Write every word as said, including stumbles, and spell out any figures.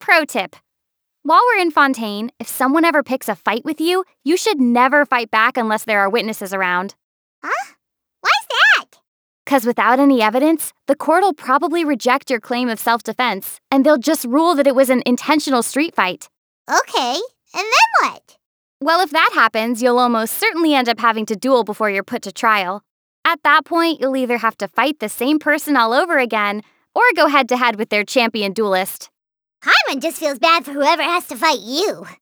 pro tip. While we're in Fontaine, if someone ever picks a fight with you, you should never fight back unless there are witnesses around. Huh? Why's that? Because without any evidence, the court'll probably reject your claim of self-defense, and they'll just rule that it was an intentional street fight. Okay, and then what? Well, if that happens, you'll almost certainly end up having to duel before you're put to trial. At that point, you'll either have to fight the same person all over again, or go head-to-head with their champion duelist. Paimon just feels bad for whoever has to fight you.